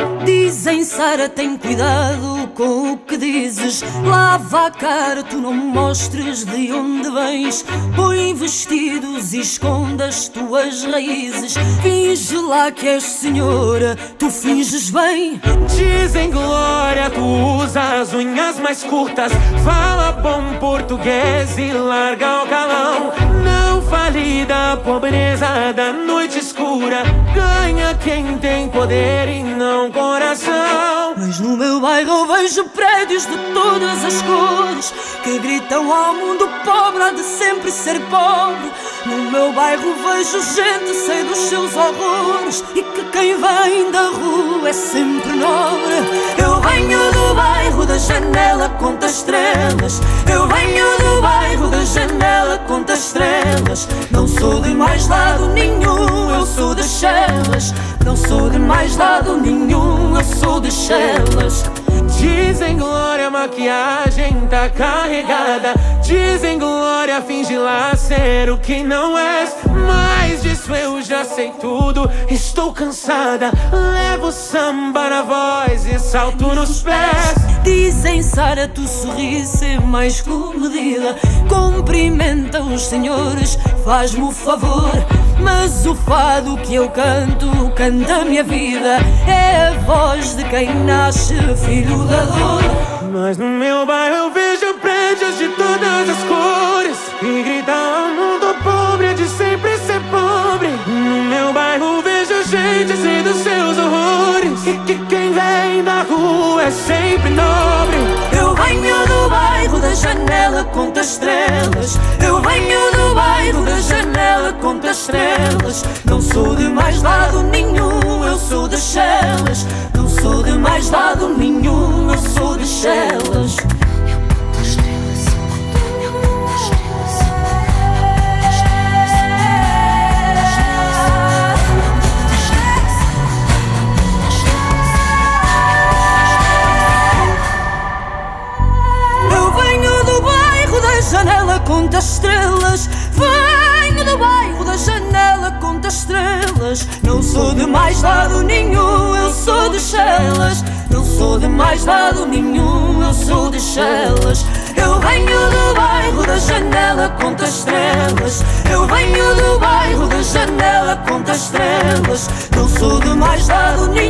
Dizem, Sara, tem cuidado com o que dizes. Lava a cara, tu não mostres de onde vens. Põe vestidos e esconde as tuas raízes. Finge lá que és senhora, tu finges bem. Dizem, Glória, tu usa as unhas mais curtas. Fala bom português e larga o calão. Não fale da pobreza da noite escura. Ganha quem tem poder e não coração. Mas no meu bairro eu vejo prédios de todas as cores que gritam ao mundo pobre, há de sempre ser pobre. No meu bairro vejo gente sei dos seus horrores e que quem vem da rua é sempre nobre. Eu venho do bairro da janela, conta estrelas. Eu venho do bairro da janela, conta estrelas. Não sou de mais lado nenhum, eu sou de Chelas. Não sou de mais lado nenhum, eu sou de Chelas. Dizem, Glória, a maquiagem tá carregada. Dizem, Glória, finge lá ser o que não és. Mas disso eu já sei tudo, estou cansada. Levo samba na voz e salto nos pés. Dizem, Sara, tu sorris ser mais comedida. Cumprimenta os senhores, faz-me o favor. Mas o fado que eu canto, canta a minha vida. É a voz de quem nasce filho da dor. Mas no meu bairro eu vejo prédios de todas as cores e gritam ao mundo pobre de sempre ser pobre. No meu bairro vejo gente sem dos seus horrores e que quem vem da rua é sempre nobre. Eu venho do bairro da janela, conta estrelas. Eu venho do bairro da janela, conta estrelas. Não sou de mais lado nenhum, eu sou de Chelas. Não sou de mais lado nenhum, eu sou de Chelas. Janela, conta estrelas. Venho do bairro da janela, conta estrelas. Não sou de mais lado nenhum, eu sou de Chelas. Não sou de mais lado nenhum, eu sou de Chelas. Eu venho do bairro da janela, conta estrelas. Eu venho do bairro da janela, conta estrelas. Não sou de mais lado nenhum.